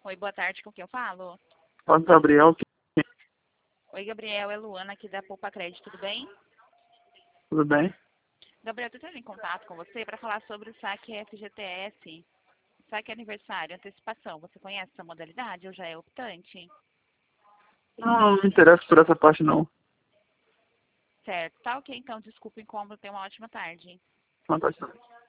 Oi, boa tarde, com quem eu falo? Fala, Gabriel, Oi, Gabriel, é Luana aqui da Poupa Crédito, tudo bem? tudo bem? Gabriel, estou entrando em contato com você para falar sobre o saque FGTS, saque aniversário, antecipação. Você conhece essa modalidade ou já é optante? Não me interessa por essa parte, não. Certo, tá ok, então, desculpa o incômodo, tenha uma ótima tarde. Fantástico.